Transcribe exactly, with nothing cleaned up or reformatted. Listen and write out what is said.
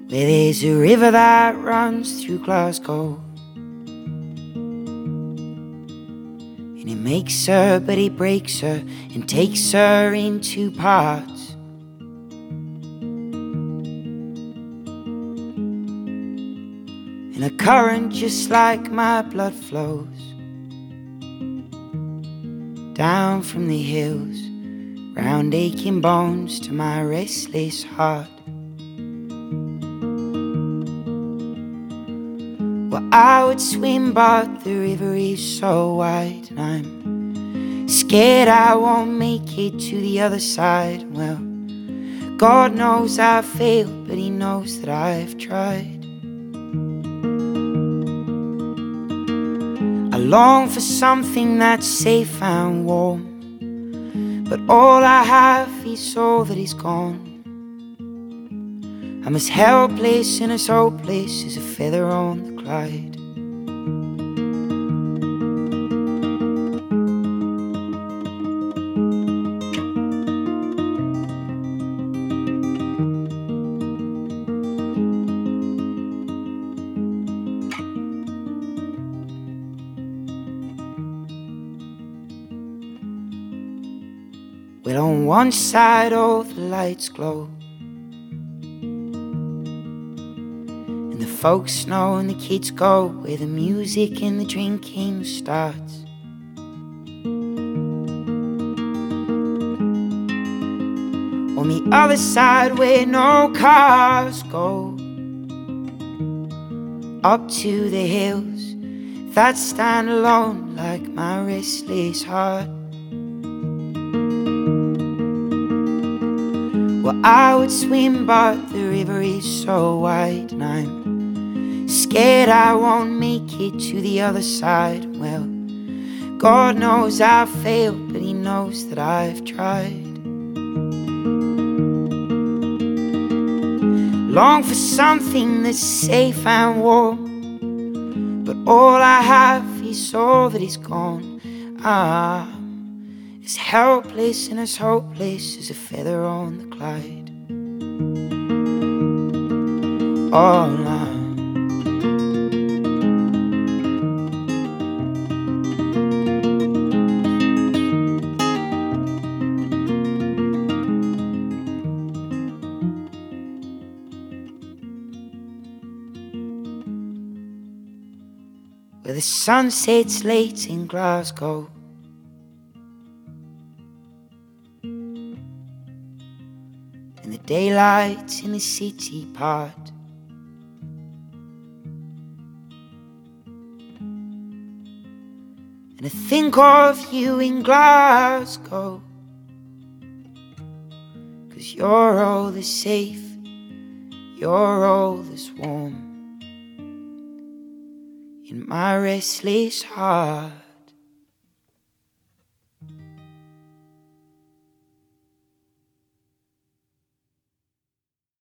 where there's a river that runs through Glasgow, and it makes her, but it breaks her and takes her in two parts. And a current just like my blood flows down from the hills, round aching bones to my restless heart. Well, I would swim, but the river is so wide, and I'm scared I won't make it to the other side. Well, God knows I've failed, but He knows that I've tried. I long for something that's safe and warm, but all I have is all that is gone. I'm as helpless and as hopeless as a feather on the Clyde. Well, on one side all the lights glow, and the folks know and the kids go where the music and the drinking starts. On the other side where no cars go, up to the hills that stand alone like my restless heart. Well, I would swim, but the river is so wide, and I'm scared I won't make it to the other side. Well, God knows I've failed, but He knows that I've tried. Long for something that's safe and warm, but all I have is all that is gone. Ah, as helpless and as hopeless as a feather on the Clyde. Oh, no. Where the sun sets late in Glasgow, and the daylight in the city part, and I think of you in Glasgow, 'cause you're all that's safe, you're all that's warm in my restless heart.